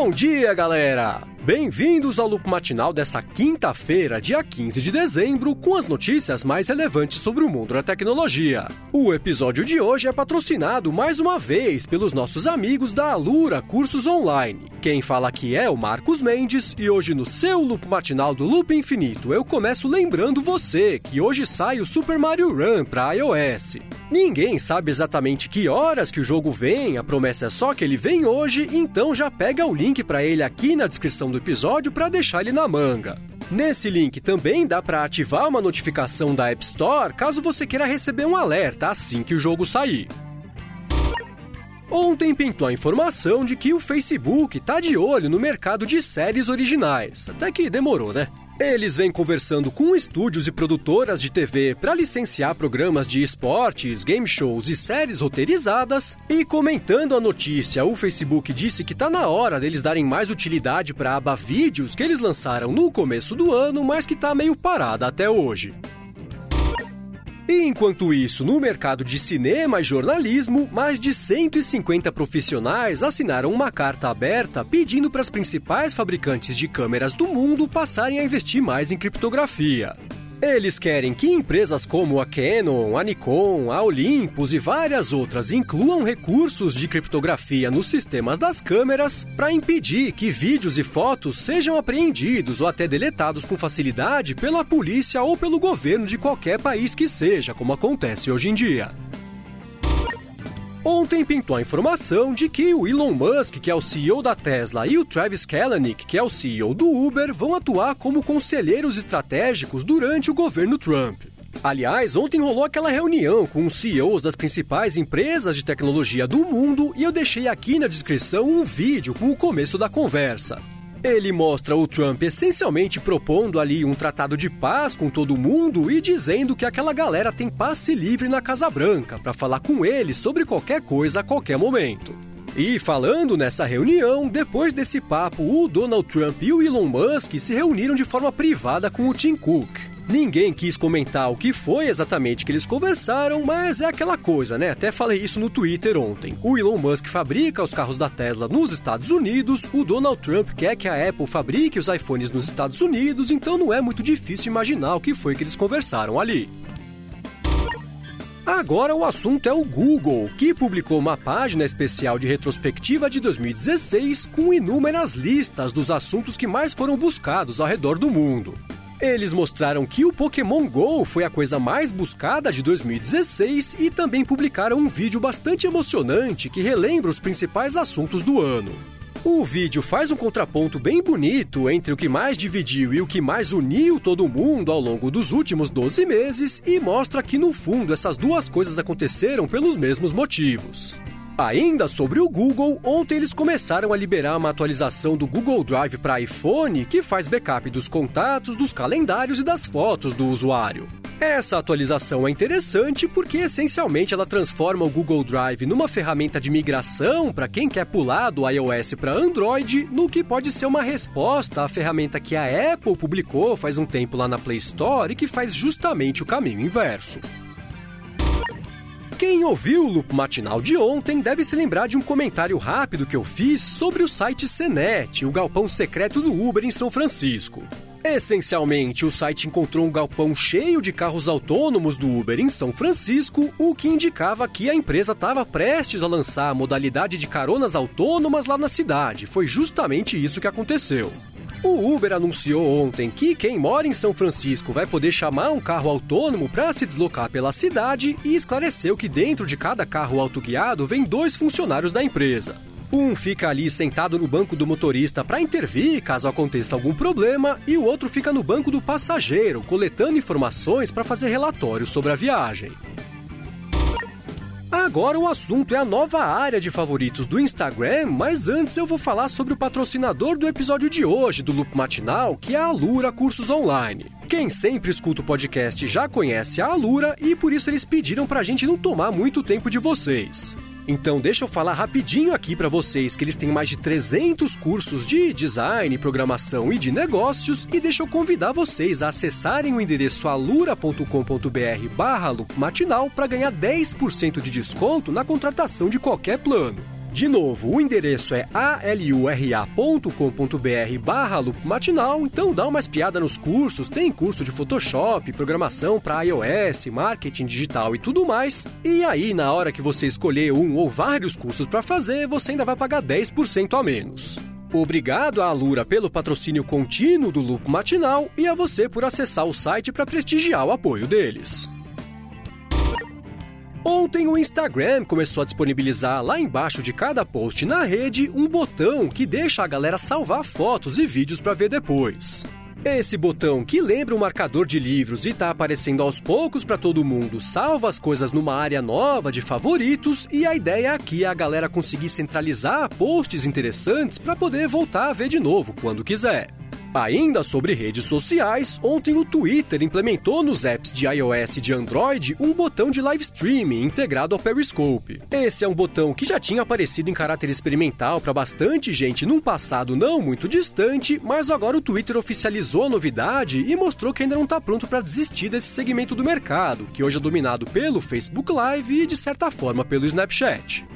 Bom dia, galera! Bem-vindos ao Loop Matinal dessa quinta-feira, dia 15 de dezembro, com as notícias mais relevantes sobre o mundo da tecnologia. O episódio de hoje é patrocinado mais uma vez pelos nossos amigos da Alura Cursos Online. Quem fala aqui é o Marcos Mendes e hoje no seu Loop Matinal do Loop Infinito eu começo lembrando você que hoje sai o Super Mario Run para iOS. Ninguém sabe exatamente que horas que o jogo vem, a promessa é só que ele vem hoje, então já pega o link para ele aqui na descrição do episódio para deixar ele na manga. Nesse link também dá para ativar uma notificação da App Store caso você queira receber um alerta assim que o jogo sair. Ontem pintou a informação de que o Facebook está de olho no mercado de séries originais, até que demorou, né? Eles vêm conversando com estúdios e produtoras de TV para licenciar programas de esportes, game shows e séries roteirizadas. E comentando a notícia, o Facebook disse que está na hora deles darem mais utilidade para a aba Vídeos que eles lançaram no começo do ano, mas que está meio parada até hoje. E enquanto isso, no mercado de cinema e jornalismo, mais de 150 profissionais assinaram uma carta aberta pedindo para as principais fabricantes de câmeras do mundo passarem a investir mais em criptografia. Eles querem que empresas como a Canon, a Nikon, a Olympus e várias outras incluam recursos de criptografia nos sistemas das câmeras para impedir que vídeos e fotos sejam apreendidos ou até deletados com facilidade pela polícia ou pelo governo de qualquer país que seja, como acontece hoje em dia. Ontem pintou a informação de que o Elon Musk, que é o CEO da Tesla, e o Travis Kalanick, que é o CEO do Uber, vão atuar como conselheiros estratégicos durante o governo Trump. Aliás, ontem rolou aquela reunião com os CEOs das principais empresas de tecnologia do mundo e eu deixei aqui na descrição um vídeo com o começo da conversa. Ele mostra o Trump essencialmente propondo ali um tratado de paz com todo mundo e dizendo que aquela galera tem passe livre na Casa Branca para falar com ele sobre qualquer coisa a qualquer momento. E falando nessa reunião, depois desse papo, o Donald Trump e o Elon Musk se reuniram de forma privada com o Tim Cook. Ninguém quis comentar o que foi exatamente que eles conversaram, mas é aquela coisa, né? Até falei isso no Twitter ontem. O Elon Musk fabrica os carros da Tesla nos Estados Unidos, o Donald Trump quer que a Apple fabrique os iPhones nos Estados Unidos, então não é muito difícil imaginar o que foi que eles conversaram ali. Agora o assunto é o Google, que publicou uma página especial de retrospectiva de 2016 com inúmeras listas dos assuntos que mais foram buscados ao redor do mundo. Eles mostraram que o Pokémon GO foi a coisa mais buscada de 2016 e também publicaram um vídeo bastante emocionante que relembra os principais assuntos do ano. O vídeo faz um contraponto bem bonito entre o que mais dividiu e o que mais uniu todo mundo ao longo dos últimos 12 meses e mostra que, no fundo, essas duas coisas aconteceram pelos mesmos motivos. Ainda sobre o Google, ontem eles começaram a liberar uma atualização do Google Drive para iPhone que faz backup dos contatos, dos calendários e das fotos do usuário. Essa atualização é interessante porque, essencialmente, ela transforma o Google Drive numa ferramenta de migração para quem quer pular do iOS para Android, no que pode ser uma resposta à ferramenta que a Apple publicou faz um tempo lá na Play Store e que faz justamente o caminho inverso. Quem ouviu o Loop Matinal de ontem deve se lembrar de um comentário rápido que eu fiz sobre o site CNET, o galpão secreto do Uber em São Francisco. Essencialmente, o site encontrou um galpão cheio de carros autônomos do Uber em São Francisco, o que indicava que a empresa estava prestes a lançar a modalidade de caronas autônomas lá na cidade. Foi justamente isso que aconteceu. O Uber anunciou ontem que quem mora em São Francisco vai poder chamar um carro autônomo para se deslocar pela cidade e esclareceu que dentro de cada carro autoguiado vem 2 funcionários da empresa. Um fica ali sentado no banco do motorista para intervir caso aconteça algum problema e o outro fica no banco do passageiro, coletando informações para fazer relatórios sobre a viagem. Agora o assunto é a nova área de favoritos do Instagram, mas antes eu vou falar sobre o patrocinador do episódio de hoje do Loop Matinal, que é a Alura Cursos Online. Quem sempre escuta o podcast já conhece a Alura e por isso eles pediram pra gente não tomar muito tempo de vocês. Então deixa eu falar rapidinho aqui para vocês que eles têm mais de 300 cursos de design, programação e de negócios e deixa eu convidar vocês a acessarem o endereço alura.com.br/loopmatinal para ganhar 10% de desconto na contratação de qualquer plano. De novo, o endereço é alura.com.br/loop matinal, então dá uma espiada nos cursos, tem curso de Photoshop, programação para iOS, marketing digital e tudo mais. E aí, na hora que você escolher um ou vários cursos para fazer, você ainda vai pagar 10% a menos. Obrigado à Alura pelo patrocínio contínuo do Loop Matinal e a você por acessar o site para prestigiar o apoio deles. Ontem o Instagram começou a disponibilizar lá embaixo de cada post na rede um botão que deixa a galera salvar fotos e vídeos para ver depois. Esse botão, que lembra um marcador de livros e está aparecendo aos poucos para todo mundo, salva as coisas numa área nova de favoritos, e a ideia aqui é a galera conseguir centralizar posts interessantes para poder voltar a ver de novo quando quiser. Ainda sobre redes sociais, ontem o Twitter implementou nos apps de iOS e de Android um botão de live streaming integrado ao Periscope. Esse é um botão que já tinha aparecido em caráter experimental para bastante gente num passado não muito distante, mas agora o Twitter oficializou a novidade e mostrou que ainda não está pronto para desistir desse segmento do mercado, que hoje é dominado pelo Facebook Live e, de certa forma, pelo Snapchat.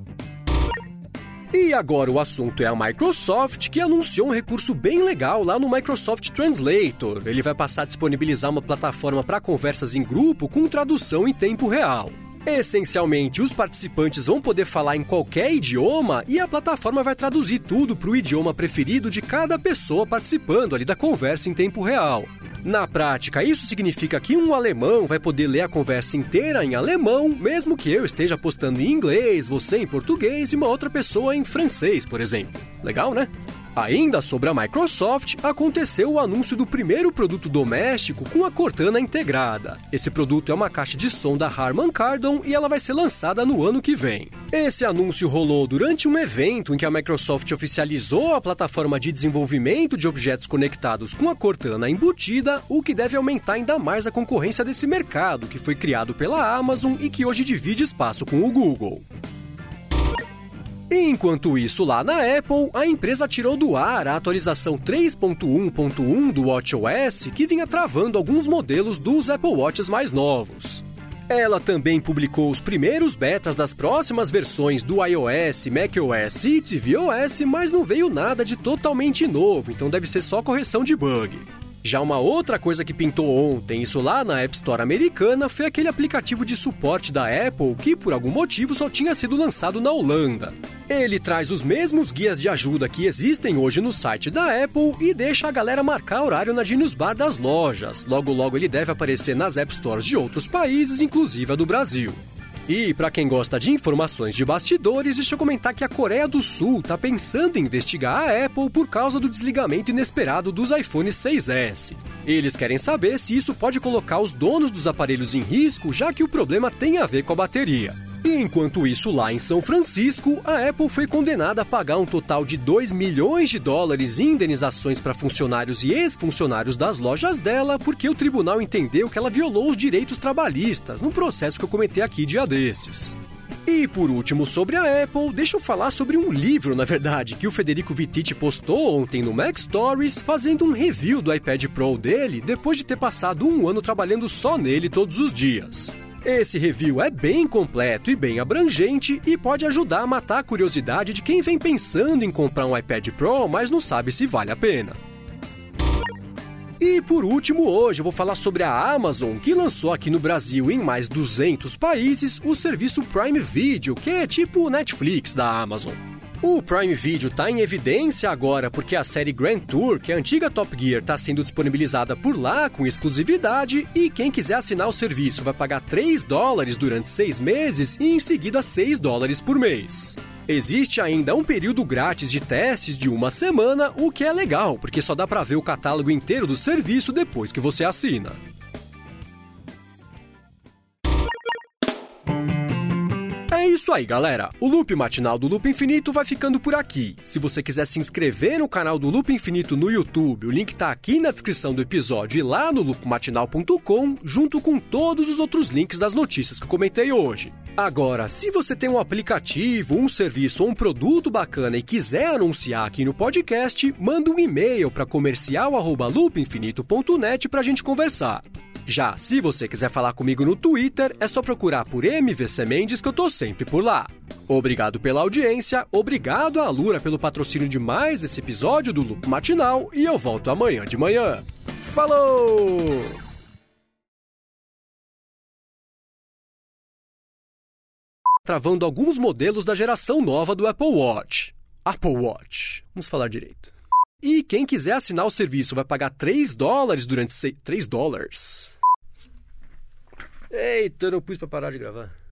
E agora o assunto é a Microsoft, que anunciou um recurso bem legal lá no Microsoft Translator. Ele vai passar a disponibilizar uma plataforma para conversas em grupo com tradução em tempo real. Essencialmente, os participantes vão poder falar em qualquer idioma e a plataforma vai traduzir tudo para o idioma preferido de cada pessoa participando ali da conversa em tempo real. Na prática, isso significa que um alemão vai poder ler a conversa inteira em alemão, mesmo que eu esteja postando em inglês, você em português e uma outra pessoa em francês, por exemplo. Legal, né? Ainda sobre a Microsoft, aconteceu o anúncio do primeiro produto doméstico com a Cortana integrada. Esse produto é uma caixa de som da Harman Kardon e ela vai ser lançada no ano que vem. Esse anúncio rolou durante um evento em que a Microsoft oficializou a plataforma de desenvolvimento de objetos conectados com a Cortana embutida, o que deve aumentar ainda mais a concorrência desse mercado, que foi criado pela Amazon e que hoje divide espaço com o Google. Enquanto isso, lá na Apple, a empresa tirou do ar a atualização 3.1.1 do WatchOS, que vinha travando alguns modelos dos Apple Watches mais novos. Ela também publicou os primeiros betas das próximas versões do iOS, macOS e tvOS, mas não veio nada de totalmente novo, então deve ser só correção de bug. Já uma outra coisa que pintou ontem, isso lá na App Store americana, foi aquele aplicativo de suporte da Apple que, por algum motivo, só tinha sido lançado na Holanda. Ele traz os mesmos guias de ajuda que existem hoje no site da Apple e deixa a galera marcar horário na Genius Bar das lojas. Logo logo ele deve aparecer nas App Stores de outros países, inclusive a do Brasil. E, para quem gosta de informações de bastidores, deixa eu comentar que a Coreia do Sul está pensando em investigar a Apple por causa do desligamento inesperado dos iPhone 6S. Eles querem saber se isso pode colocar os donos dos aparelhos em risco, já que o problema tem a ver com a bateria. E enquanto isso, lá em São Francisco, a Apple foi condenada a pagar um total de $2 milhões em indenizações para funcionários e ex-funcionários das lojas dela, porque o tribunal entendeu que ela violou os direitos trabalhistas, num processo que eu comentei aqui dia desses. E por último, sobre a Apple, deixa eu falar sobre um livro, na verdade, que o Federico Vittiti postou ontem no Mac Stories, fazendo um review do iPad Pro dele, depois de ter passado um ano trabalhando só nele todos os dias. Esse review é bem completo e bem abrangente e pode ajudar a matar a curiosidade de quem vem pensando em comprar um iPad Pro, mas não sabe se vale a pena. E por último, hoje eu vou falar sobre a Amazon, que lançou aqui no Brasil e em mais 200 países o serviço Prime Video, que é tipo o Netflix da Amazon. O Prime Video está em evidência agora porque a série Grand Tour, que é a antiga Top Gear, está sendo disponibilizada por lá com exclusividade e quem quiser assinar o serviço vai pagar $3 durante 6 meses e em seguida $6 por mês. Existe ainda um período grátis de testes de 1 semana, o que é legal, porque só dá para ver o catálogo inteiro do serviço depois que você assina. É isso aí, galera. O Loop Matinal do Loop Infinito vai ficando por aqui. Se você quiser se inscrever no canal do Loop Infinito no YouTube, o link tá aqui na descrição do episódio e lá no loopmatinal.com, junto com todos os outros links das notícias que eu comentei hoje. Agora, se você tem um aplicativo, um serviço ou um produto bacana e quiser anunciar aqui no podcast, manda um e-mail para comercial@loopinfinito.net pra gente conversar. Já se você quiser falar comigo no Twitter, é só procurar por MVC Mendes que eu tô sempre por lá. Obrigado pela audiência, obrigado a Alura pelo patrocínio de mais esse episódio do Loop Matinal e eu volto amanhã de manhã. Falou! Travando alguns modelos da geração nova do Apple Watch. Apple Watch. Vamos falar direito. E quem quiser assinar o serviço vai pagar $3 durante $3. Eita, eu não pus pra parar de gravar.